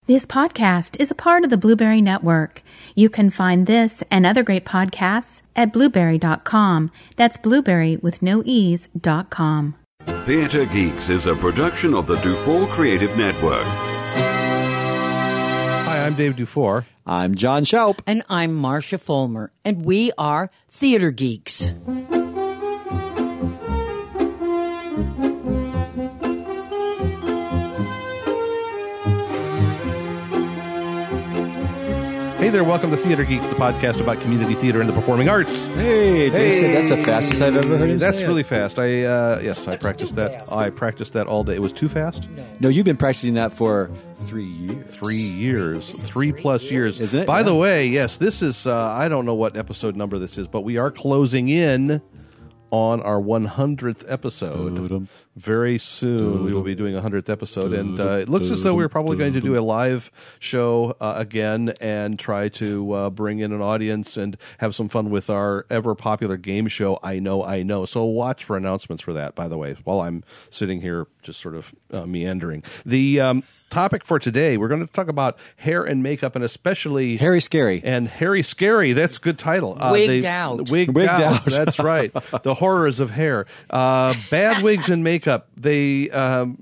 This podcast is a part of the Blueberry Network. You can find this and other great podcasts at blueberry.com. That's blueberry with no e's.com. Theatre Geeks is a production of the Dufour Creative Network. Hi, I'm Dave Dufour. I'm John Schaup. And I'm Marcia Fulmer. And we are Theater Geeks. Hey there, welcome to Theater Geeks, the podcast about community theater and the performing arts. Hey, Dave said that's the fastest I've ever heard him say That's really it. fast. I practiced that. fast. I practiced that all day. It was too fast? No, you've been practicing that for 3 years. 3 years. 3+ years. Isn't it? By Yeah. the way, yes, this is, I don't know what episode number this is, but we are closing in on our 100th episode. Very soon we will be doing a 100th episode, and it looks as though we're probably going to do a live show again and try to bring in an audience and have some fun with our ever-popular game show, I Know. So watch for announcements for that, by the way, while I'm sitting here just sort of meandering. The topic for today, we're going to talk about hair and makeup, and especially Harry Scary. and Harry Scary. That's a good title. Wigged out. Wigged out. That's right. The horrors of hair. Bad wigs and makeup. They.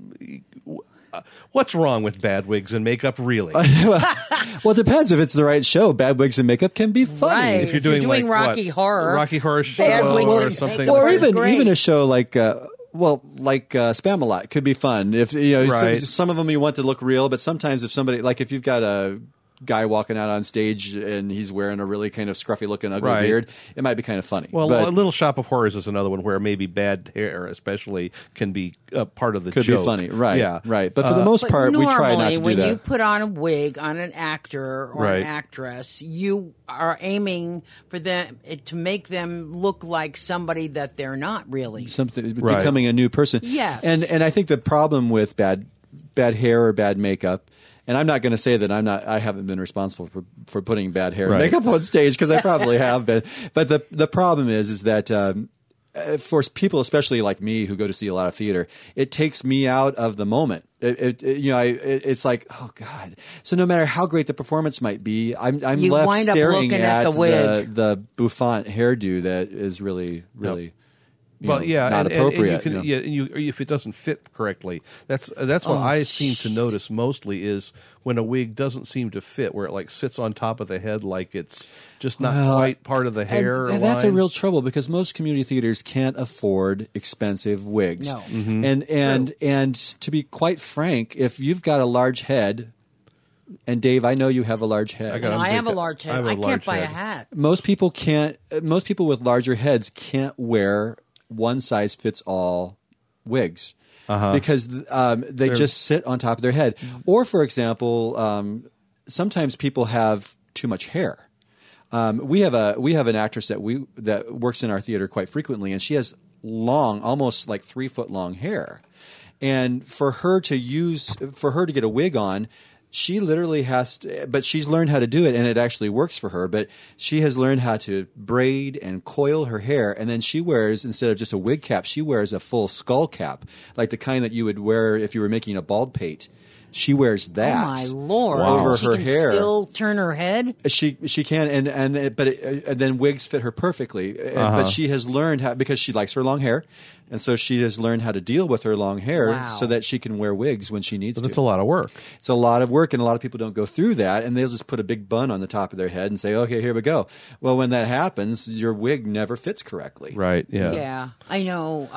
What's wrong with bad wigs and makeup, really? Well, it depends if it's the right show. Bad wigs and makeup can be funny. Right. If you're doing, If you're doing like, Rocky what? Horror, Rocky Horror Bad Show Wigs or and something. Makeup Or is great. even a show like Spamalot could be fun. If Right. some of them you want to look real, but sometimes if somebody if you've got a guy walking out on stage and he's wearing a really kind of scruffy looking ugly Right. beard, it might be kind of funny. Well, but a Little Shop of Horrors is another one where maybe bad hair, especially, can be part of the could joke. be funny, right? Yeah, right. But for the most But part, we normally, try not to do when that. you put on a wig on an actor or Right. an actress, you are aiming for them to make them look like somebody that they're not really. Something Right. becoming a new person. Yes. and I think the problem with bad hair or bad makeup, and I'm not going to say that I haven't been responsible for putting bad hair Right. and makeup on stage, because I probably have been. But the problem is that for people, especially like me, who go to see a lot of theater, it takes me out of the moment. It's like, oh God. So no matter how great the performance might be, I'm You left wind up staring looking at the wig. the bouffant hairdo that is really. Well, yeah, not and appropriate. you can, you know. and you, if it doesn't fit correctly, that's what I seem to notice mostly is when a wig doesn't seem to fit, where it like sits on top of the head like it's just not quite part of the hair. And that's a line. real trouble, because most community theaters can't afford expensive wigs. No. And to be quite frank, if you've got a large head, and Dave, I know you have a large head. And I have a large head. I can't large buy a head. hat. Most people can't. Most people with larger heads can't wear one size fits all wigs. Because they just sit on top of their head. Or, for example, sometimes people have too much hair. We have an actress that works in our theater quite frequently, and she has long, almost like 3 foot long hair. And for her to get a wig on, she literally has to, but she's learned how to do it, and it actually works for her. But she has learned how to braid and coil her hair, and then she wears, instead of just a wig cap, she wears a full skull cap, like the kind that you would wear if you were making a bald pate. She wears that. Oh my Lord! over she her can hair. Still turn her head. She can, and then wigs fit her perfectly. But she has learned how, because she likes her long hair, and so she has learned how to deal with her long hair Wow. so that she can wear wigs when she needs But to. that's a lot of work. It's a lot of work, and a lot of people don't go through that, and they'll just put a big bun on the top of their head and say, okay, here we go. Well, when that happens, your wig never fits correctly. Right. Yeah. Yeah, I know.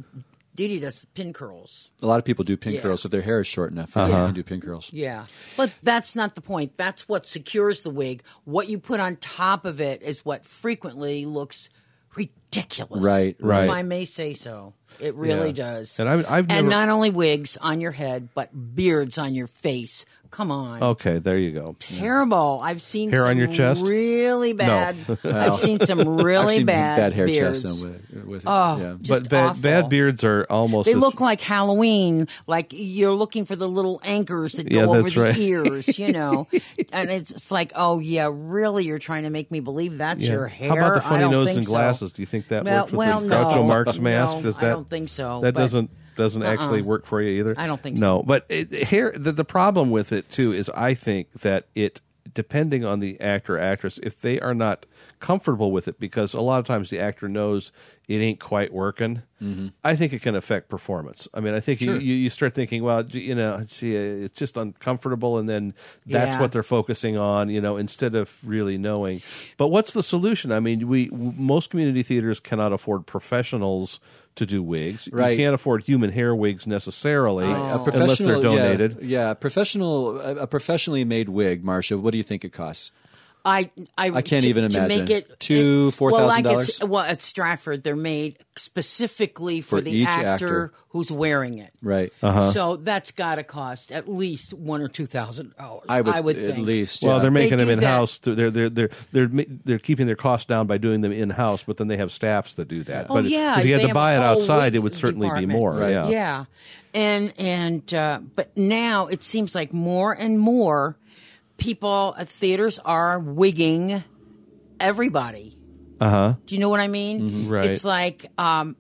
Dee Dee does pin curls. A lot of people do pin Yeah. curls. If their hair is short enough, they can do pin curls. Yeah. But that's not the point. That's what secures the wig. What you put on top of it is what frequently looks ridiculous. Right. If I may say so. It really Yeah. does. And I've never. And not only wigs on your head, but beards on your face. Come on. Okay, there you go. Terrible. I've seen Hair some on your chest? really bad. I've seen some really I've seen bad hair beards. chests with Oh, yeah. just But awful. bad beards are almost. They as- look like Halloween, like you're looking for the little anchors that Yeah, go over that's the right. ears, you know. And it's like, oh yeah, really? You're trying to make me believe that's Yeah. your hair? How about the I funny don't nose think and so. glasses? Do you think that Well, works with well, the no. Groucho Marx mask? No, Does I that, don't think so. That but doesn't. doesn't actually work for you either? I don't think so. No, but here the problem with it too is I think that it, depending on the actor or actress, if they are not comfortable with it, because a lot of times the actor knows it ain't quite working, I think it can affect performance. I mean, I think you start thinking, well, it's just uncomfortable, and then that's what they're focusing on, instead of really knowing. But what's the solution? I mean, most community theaters cannot afford professionals to do wigs. Right. You can't afford human hair wigs necessarily unless they're donated. Yeah, a professionally made wig, Marcia, what do you think it costs? I can't even imagine. To make it $2,000-$4,000. Well, at Stratford, they're made specifically for the each actor who's wearing it. Right. So that's got to cost at least $1,000 or $2,000. I would think. at least. Well, they're making them do in house. They're keeping their costs down by doing them in house, but then they have staffs that do that. But if you had they to buy it have a whole outside, wig it would certainly be department. more. Right. Yeah. And but now it seems like more and more people at theaters are wigging everybody. Do you know what I mean? Mm-hmm. Right. It's like, I'm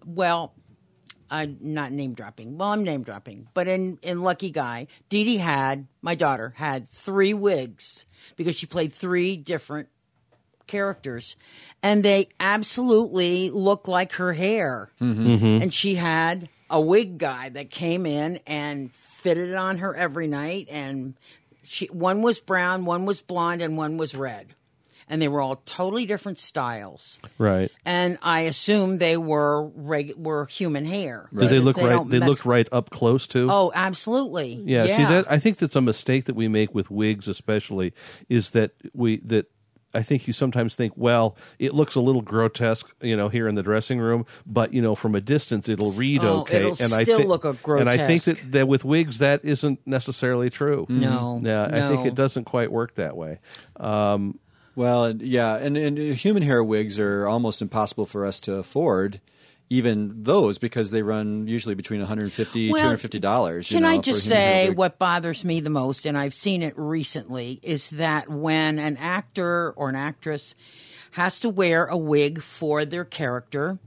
not name dropping. Well, I'm name dropping. But in Lucky Guy, my daughter, had 3 wigs because she played 3 different characters. And they absolutely look like her hair. And she had a wig guy that came in and fitted it on her every night. And one was brown, one was blonde, and one was red. And they were all totally different styles. Right. And I assume they were human hair. Did they look right? They looked right up close too. Oh, absolutely. Yeah. See, I think that's a mistake that we make with wigs, especially, is that I think you sometimes think, well, it looks a little grotesque, here in the dressing room, but from a distance it'll read okay. It'll still look grotesque. And I think that with wigs that isn't necessarily true. No. Yeah, I think it doesn't quite work that way. Well, and human hair wigs are almost impossible for us to afford, even those, because they run usually between $150 $250. Can I just say what bothers me the most, and I've seen it recently, is that when an actor or an actress has to wear a wig for their character,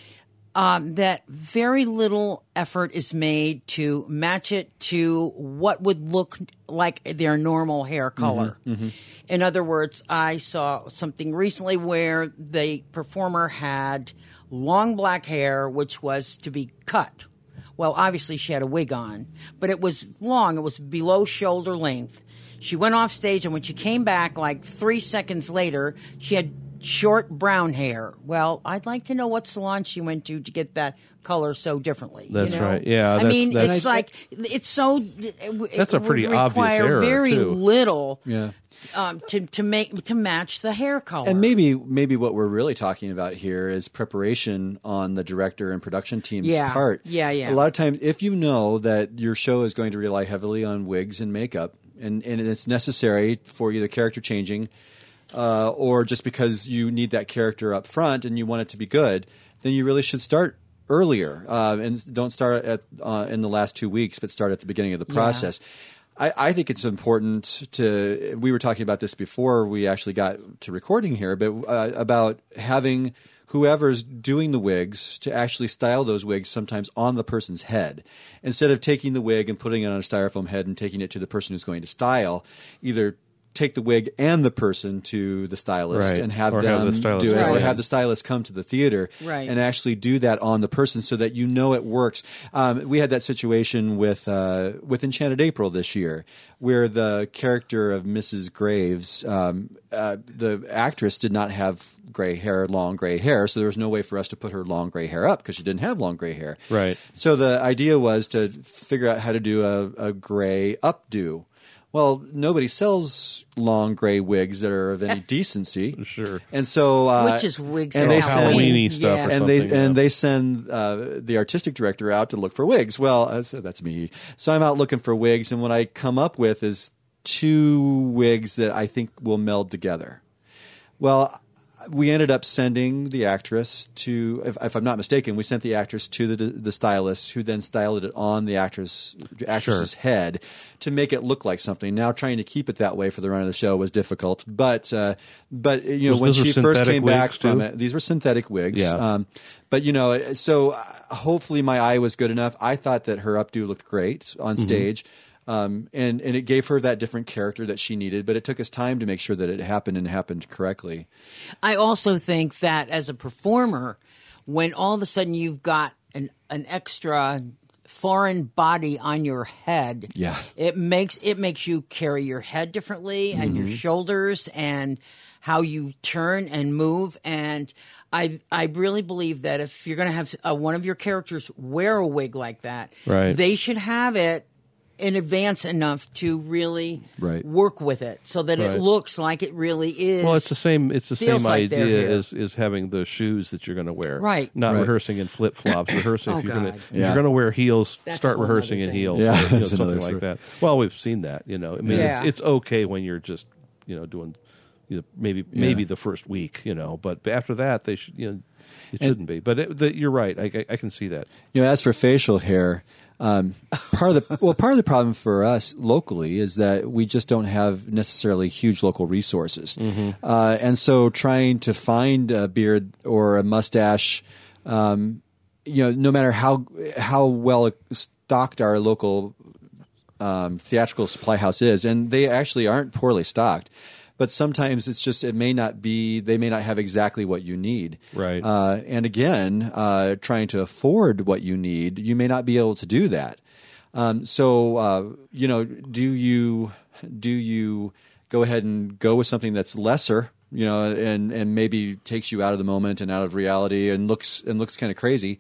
that very little effort is made to match it to what would look like their normal hair color. In other words, I saw something recently where the performer had long black hair, which was to be cut. Well, obviously she had a wig on, but it was long. It was below shoulder length. She went off stage, and when she came back like 3 seconds later, she had short brown hair. Well, I'd like to know what salon she went to get that color so differently. That's right. Yeah. It's so. That's a pretty obvious error, very too. little. Yeah. To match the hair color. And maybe what we're really talking about here is preparation on the director and production team's part. Yeah. A lot of times, if you know that your show is going to rely heavily on wigs and makeup, and it's necessary for either character changing, or just because you need that character up front and you want it to be good, then you really should start earlier and don't start in the last 2 weeks, but start at the beginning of the process. I think it's important to – we were talking about this before we actually got to recording here, but about having whoever's doing the wigs to actually style those wigs sometimes on the person's head. Instead of taking the wig and putting it on a styrofoam head and taking it to the person who's going to style, either take the wig and the person to the stylist and have them do it, or have the stylist come to the theater and actually do that on the person so that it works. We had that situation with Enchanted April this year, where the character of Mrs. Graves, the actress did not have long gray hair, so there was no way for us to put her long gray hair up because she didn't have long gray hair. Right. So the idea was to figure out how to do a gray updo. Well, nobody sells long gray wigs that are of any decency. Sure. And so which is wigs and Halloween-y stuff or something. And they send the artistic director out to look for wigs. Well, so that's me. So I'm out looking for wigs, and what I come up with is 2 wigs that I think will meld together. Well, we ended up sending the actress to, if I'm not mistaken, we sent the actress to the stylist, who then styled it on the actress's head to make it look like something. Now, trying to keep it that way for the run of the show was difficult, but when she first came back from it, these were synthetic wigs. Yeah. But so hopefully my eye was good enough. I thought that her updo looked great on stage. And it gave her that different character that she needed, but it took us time to make sure that it happened and happened correctly. I also think that as a performer, when all of a sudden you've got an extra foreign body on your head, it makes you carry your head differently and your shoulders and how you turn and move. And I really believe that if you're going to have one of your characters wear a wig like that, they should have it in advance enough to really work with it so that it looks like it really is. Well, it's the same idea as having the shoes that you're going to wear. Right. Not rehearsing in flip-flops. Rehearsing if you're going to wear heels, start rehearsing in heels. Or, something like that. Well, we've seen that, I mean, it's okay when you're just, doing maybe the first week, but after that they should, it shouldn't be. But you're right. I can see that. As for facial hair, part of the problem for us locally is that we just don't have necessarily huge local resources, and so trying to find a beard or a mustache, no matter how well stocked our local theatrical supply house is, and they actually aren't poorly stocked. But sometimes it's just they may not have exactly what you need. Right. And again, trying to afford what you need, you may not be able to do that. So do you go ahead and go with something that's lesser, and maybe takes you out of the moment and out of reality and looks kind of crazy?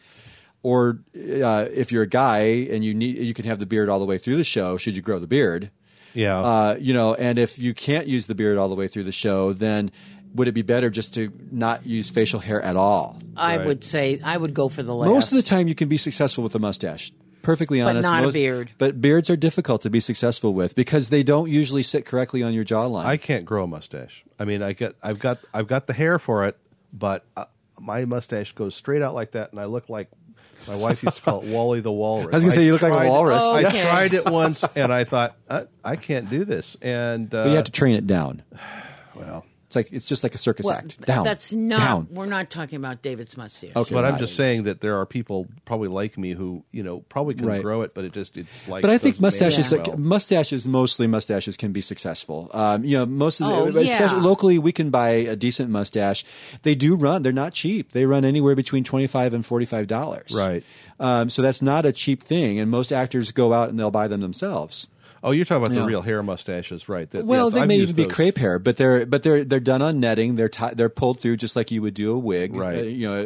Or if you're a guy and you can have the beard all the way through the show, should you grow the beard? Yeah. And if you can't use the beard all the way through the show, then would it be better just to not use facial hair at all? I would say I would go for the last. Most of the time you can be successful with a mustache. Perfectly honest. But not a beard. But beards are difficult to be successful with because they don't usually sit correctly on your jawline. I can't grow a mustache. I mean, I've got the hair for it, but my mustache goes straight out like that, and I look like my wife used to call it Wally the Walrus. I was going to say, you look like a walrus. Okay. I tried it once, and I thought, I can't do this. And but you have to train it down. Well, it's just like a circus act. Down. That's not. Down. We're not talking about David's mustache. Okay, but I'm just saying that there are people probably like me who probably can grow it, but it's like. But I think mustaches, mostly mustaches can be successful. Most of especially locally, we can buy a decent mustache. They do run; they're not cheap. They run anywhere between $25 and $45. Right. So that's not a cheap thing, and most actors go out and they'll buy them themselves. Oh, you're talking about the real hair mustaches, right? They may even be crepe hair, but they're done on netting. They're pulled through just like you would do a wig, right?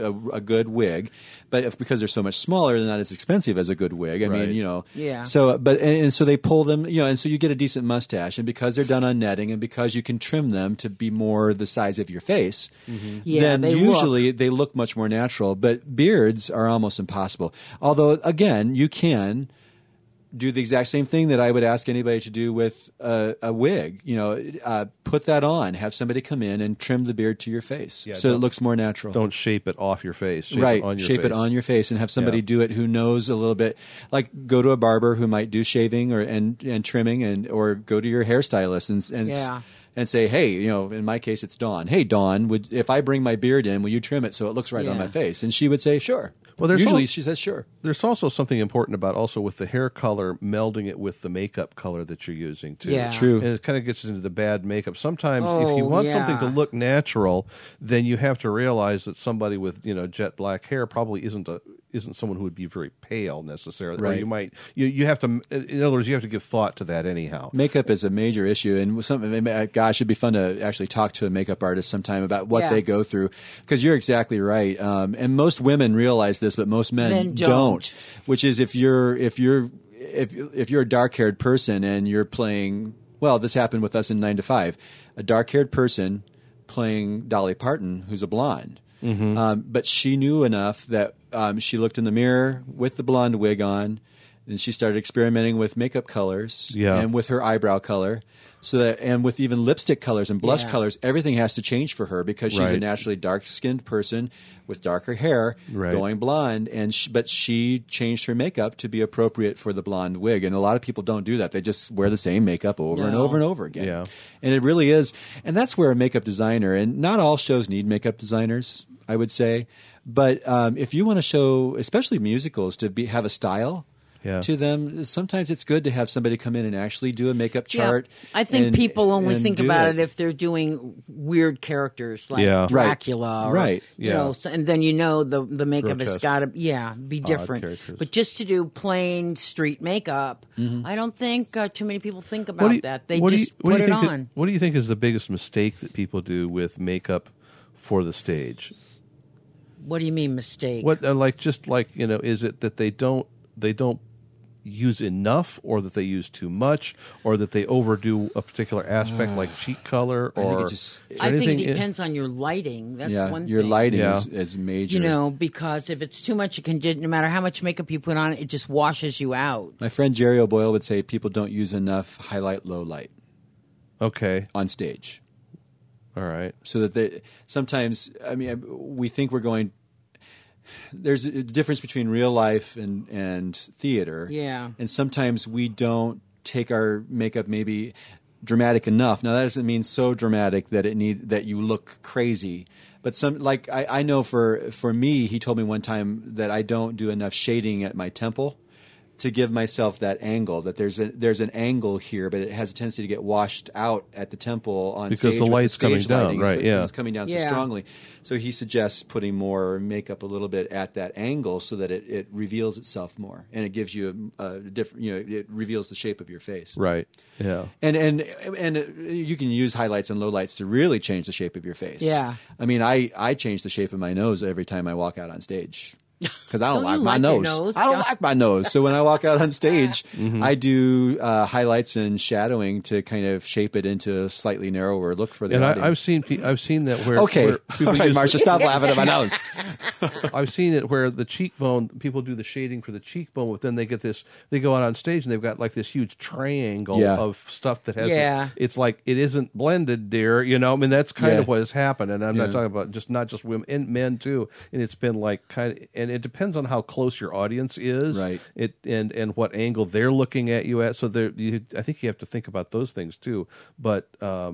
A good wig, but because they're so much smaller, they're not as expensive as a good wig. I mean, So, so they pull them, and so you get a decent mustache, and because they're done on netting, and because you can trim them to be more the size of your face, then usually they look much more natural. But beards are almost impossible. Although, again, you can do the exact same thing that I would ask anybody to do with a wig. Put that on, have somebody come in and trim the beard to your face so it looks more natural. Don't shape it off your face. Shape it on your face and have somebody do it who knows a little bit. Like go to a barber who might do shaving and trimming, or go to your hairstylist and say, hey, in my case it's Dawn. Hey, Dawn, if I bring my beard in, will you trim it so it looks right on my face? And she would say, sure. Well, usually she says sure. There's also something important about also with the hair color, melding it with the makeup color that you're using too. Yeah. True. And it kind of gets into the bad makeup. Sometimes if you want something to look natural, then you have to realize that somebody with jet black hair probably isn't someone who would be very pale necessarily. Right. Or you might you have to. In other words, you have to give thought to that anyhow. Makeup is a major issue, and gosh, it'd be fun to actually talk to a makeup artist sometime about what they go through. Because you're exactly right, and most women realize this, but most men don't. Which is if you're a dark-haired person and you're playing, well, this happened with us in 9 to 5, a dark-haired person playing Dolly Parton, who's a blonde. But she knew enough that she looked in the mirror with the blonde wig on And she started experimenting with makeup colors Yeah. and with her eyebrow color. And with even lipstick colors and blush Yeah. colors, everything has to change for her because she's a Right. naturally dark-skinned person with darker hair Right. going blonde. But she changed her makeup to be appropriate for the blonde wig. And a lot of people don't do that. They just wear the same makeup over and No. over and over again. Yeah. And it really is. And that's where a makeup designer, and not all shows need makeup designers, I would say. But if you want to show, especially musicals, have a style Yeah. to them, sometimes it's good to have somebody come in and actually do a makeup chart. I think and- people only and think do about it if they're doing weird characters like Yeah. Right. Dracula, or, Right. You Yeah. know, and then the makeup has Grotesque. got to be different. characters. But just to do plain street makeup, I don't think too many people think about What do you- that. They what do you- just what do put you it think on. What do you think is the biggest mistake that people do with makeup for the stage? What do you mean mistake? What is it that they don't use enough, or that they use too much, or that they overdo a particular aspect like cheek color, think or it just- is there I think anything it in- depends on your lighting. That's Yeah, one your thing. lighting Yeah. is major. You know, because if it's too much, no matter how much makeup you put on, it just washes you out. My friend Jerry O'Boyle would say people don't use enough highlight, low light Okay, on stage. all right. So that they sometimes, I mean, we think we're going. There's a difference between real life and theater. Yeah. And sometimes we don't take our makeup maybe dramatic enough. Now that doesn't mean so dramatic that that you look crazy. But I know for me, he told me one time that I don't do enough shading at my temple to give myself that angle, that there's an angle here, but it has a tendency to get washed out at the temple on Because stage the with light's stage coming down, lighting, right, because yeah. it's coming down so Yeah. strongly. So he suggests putting more makeup a little bit at that angle so that it reveals itself more, and it gives you a different, it reveals the shape of your face. Right. Yeah. And you can use highlights and lowlights to really change the shape of your face. Yeah. I mean, I change the shape of my nose every time I walk out on stage. Because I don't Don't you like my like your nose. nose? I don't Yeah. like my nose. So when I walk out on stage, Mm-hmm. I do highlights and shadowing to kind of shape it into a slightly narrower look for the And audience. I've seen that where Okay, where all people right, use Marcia, stop laughing at my nose. I've seen it where the cheekbone, people do the shading for the cheekbone, but then they go out on stage and they've got like this huge triangle Yeah. of stuff that has, Yeah. it's like, it isn't blended, dear. You know, I mean, that's kind Yeah. of what has happened. And I'm Yeah. not talking about not just women, and men too. And it's been like and it depends on how close your audience is. Right. And what angle they're looking at you at. So I think you have to think about those things too. But,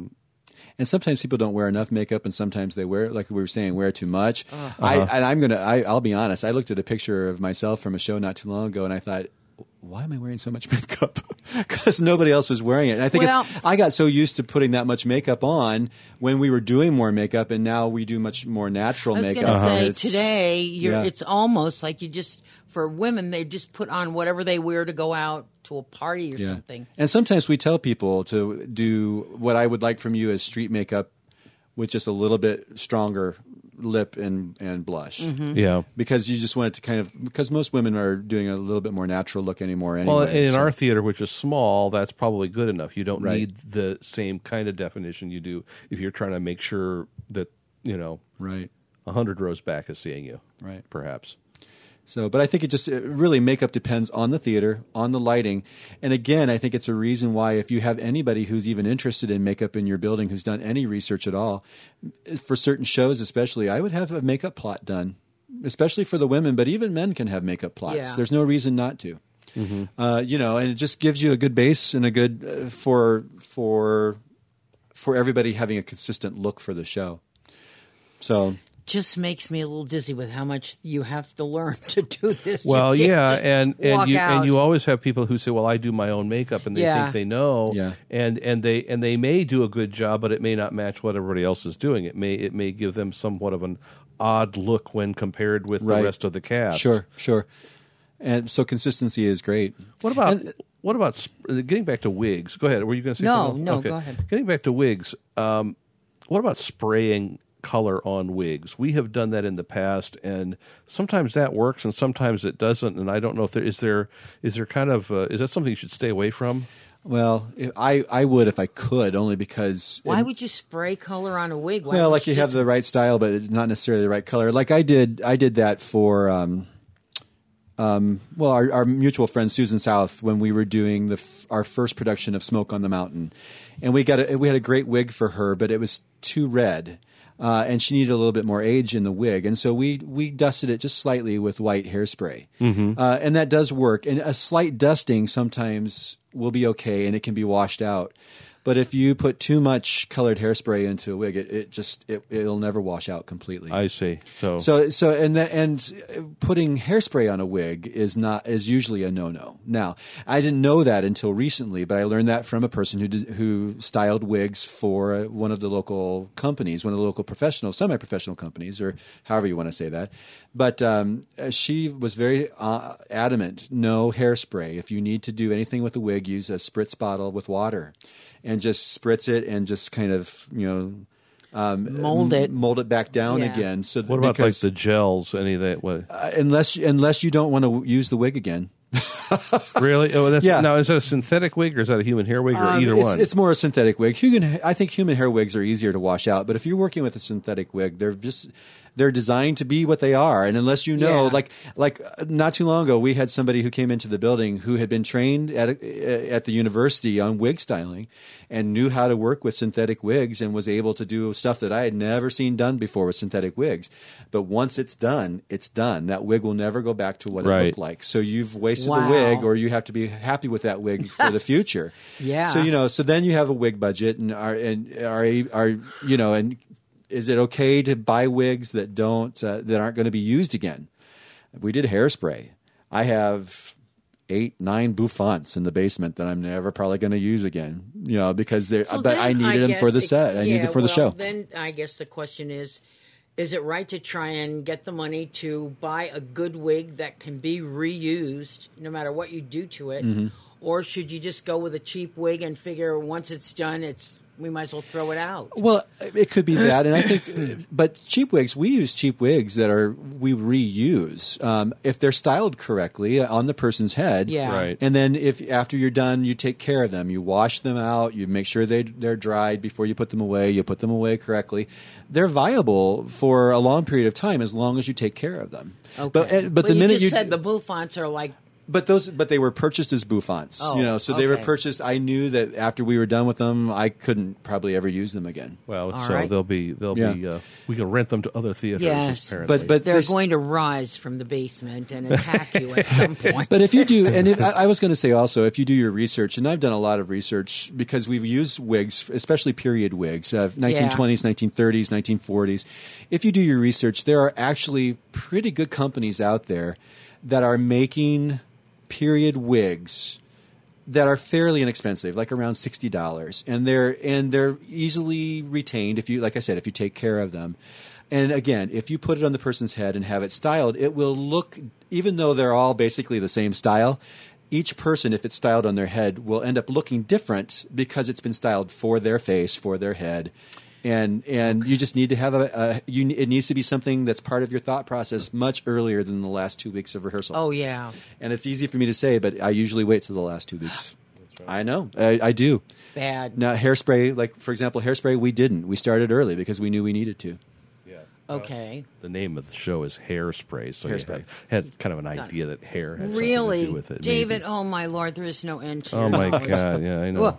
And sometimes people don't wear enough makeup, and sometimes they wear, like we were saying, wear too much. Uh-huh. I'll be honest. I looked at a picture of myself from a show not too long ago, and I thought, why am I wearing so much makeup? Because nobody else was wearing it. And I think I got so used to putting that much makeup on when we were doing more makeup, and now we do much more natural I was makeup. going to say It's- today, yeah. it's almost like for women, they just put on whatever they wear to go out to a party or Yeah. something. And sometimes we tell people to do what I would like from you is street makeup with just a little bit stronger lip and blush. Mm-hmm. yeah. Because you just want it to because most women are doing a little bit more natural look anymore anyway. Well, in so- our theater, which is small, that's probably good enough. You don't Right. need the same kind of definition you do if you're trying to make sure that, Right. 100 rows back is seeing you. Right. Perhaps. So, but I think it really makeup depends on the theater, on the lighting. And again, I think it's a reason why if you have anybody who's even interested in makeup in your building, who's done any research at all, for certain shows especially, I would have a makeup plot done, especially for the women, but even men can have makeup plots. Yeah. There's no reason not to. And it just gives you a good base and a good for everybody having a consistent look for the show. So Just makes me a little dizzy with how much you have to learn to do this. Well, You yeah, can't just walk out. and you always have people who say, "Well, I do my own makeup," and they Yeah. think they know, Yeah. and they may do a good job, but it may not match what everybody else is doing. It may give them somewhat of an odd look when compared with Right. the rest of the cast. Sure. And so consistency is great. What about getting back to wigs? Go ahead. Were you going to say No, something? no, Okay. go ahead. Getting back to wigs. What about spraying color on wigs? We have done that in the past, and sometimes that works, and sometimes it doesn't. And I don't know if is there kind of is that something you should stay away from? Well, I would if I could, only because Why would you spray color on a wig? Why well, don't like you have just- the right style, but it's not necessarily the right color. Like I did that for our mutual friend Susan South, when we were doing our first production of Smoke on the Mountain, and we had a great wig for her, but it was too red. And she needed a little bit more age in the wig. And so we dusted it just slightly with white hairspray. Mm-hmm. And that does work. And a slight dusting sometimes will be okay, and it can be washed out. But if you put too much colored hairspray into a wig, it'll never wash out completely. I see. So putting hairspray on a wig is usually a no-no. Now, I didn't know that until recently, but I learned that from a person who styled wigs for one of the local companies, one of the local semi-professional companies, or however you want to say that. But she was very adamant, no hairspray. If you need to do anything with a wig, use a spritz bottle with water. And just spritz it and just kind of, mold it back down again. So what about like the gels? Any of that? What? Unless you don't want to use the wig again. Really? Oh, now is that a synthetic wig or is that a human hair wig or either one? It's more a synthetic wig. I think human hair wigs are easier to wash out, but if you're working with a synthetic wig, they're designed to be what they are. And unless you know, like not too long ago, we had somebody who came into the building who had been trained at the university on wig styling and knew how to work with synthetic wigs and was able to do stuff that I had never seen done before with synthetic wigs. But once it's done, it's done. That wig will never go back to what it looked like. So you've wasted the wig, or you have to be happy with that wig for the future. Yeah. So then you have a wig budget and is it okay to buy wigs that aren't going to be used again? We did hairspray. I have 8-9 bouffants in the basement that I'm never probably going to use again. Because I needed them for the set. I needed them for the show. Then I guess the question is it right to try and get the money to buy a good wig that can be reused no matter what you do to it, or should you just go with a cheap wig and figure once it's done, we might as well throw it out? Well, it could be that, and I think, but cheap wigs, we use cheap wigs we reuse if they're styled correctly on the person's head. Yeah. Right. And then if after you're done, you take care of them, you wash them out, you make sure they're dried before you put them away. You put them away correctly. They're viable for a long period of time as long as you take care of them. Okay. But the minute you said the bouffants are like. But they were purchased as bouffants, so they were purchased. I knew that after we were done with them, I couldn't probably ever use them again. Well, they'll be we can rent them to other theaters. Yes, apparently. but they're going to rise from the basement and attack you at some point. But if you do, I was going to say also, if you do your research, and I've done a lot of research because we've used wigs, especially period wigs, 1920s, 1930s, 1940s. If you do your research, there are actually pretty good companies out there that are making period wigs that are fairly inexpensive, like around $60, and they're easily retained if you take care of them. And again, if you put it on the person's head and have it styled, it will look, even though they're all basically the same style, each person, if it's styled on their head, will end up looking different because it's been styled for their face, for their head. And you just need to have it needs to be something that's part of your thought process much earlier than the last 2 weeks of rehearsal. Oh, yeah. And it's easy for me to say, but I usually wait till the last 2 weeks. Right. I know. I do. Bad. Now, hairspray, like, for example, hairspray, we didn't. We started early because we knew we needed to. Yeah. Okay. The name of the show is Hairspray, so Hairspray. You had kind of an idea that hair had something to do with it. David, maybe. Oh, my Lord, there is no end to Oh, my knowledge. God, yeah, I know. Whoa.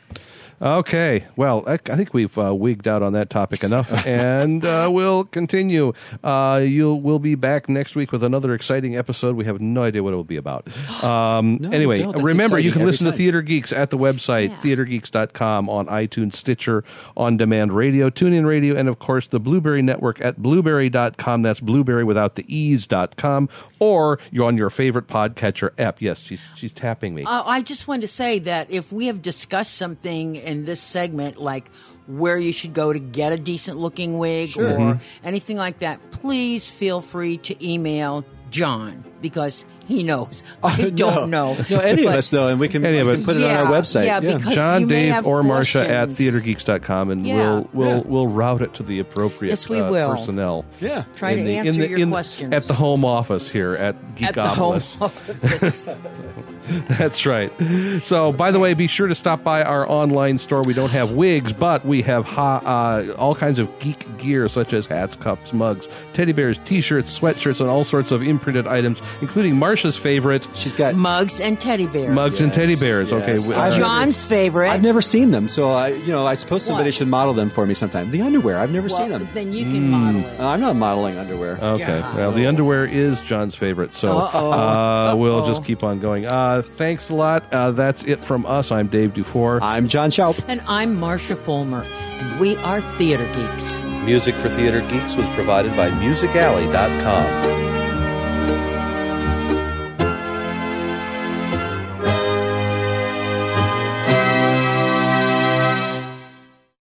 Okay, well, I think we've wigged out on that topic enough, and we'll continue. We'll be back next week with another exciting episode. We have no idea what it will be about. Anyway, remember, you can listen to Theater Geeks at the website, theatergeeks.com, on iTunes, Stitcher, On Demand Radio, TuneIn Radio, and, of course, the Blueberry Network at blueberry.com. That's blueberry without the e's.com, or you're on your favorite podcatcher app. Yes, she's tapping me. I just wanted to say that if we have discussed something in this segment, like where you should go to get a decent looking wig or anything like that, please feel free to email John, because he knows. I don't know. No, any of us, though, and we can put it on our website. Yeah, because John, you may Dave, have or Marcia at questions. theatergeeks.com, and we'll route it to the appropriate personnel. Yeah. Try to answer your questions. At the home office here at Geekopolis. At the home office. That's right. So, by the way, be sure to stop by our online store. We don't have wigs, but we have all kinds of geek gear, such as hats, cups, mugs, teddy bears, T-shirts, sweatshirts, and all sorts of imprinted items, including Marsha's favorite. She's got mugs and teddy bears. Mugs and teddy bears. Yes. Okay. John's favorite. I've never seen them, so I suppose somebody should model them for me sometime. The underwear, I've never seen them. Then you can model it. I'm not modeling underwear. Okay. Well, the underwear is John's favorite, so we'll just keep on going. Thanks a lot. That's it from us. I'm Dave Dufour. I'm John Schaup. And I'm Marsha Fulmer. And we are Theater Geeks. Music for Theater Geeks was provided by MusicAlley.com.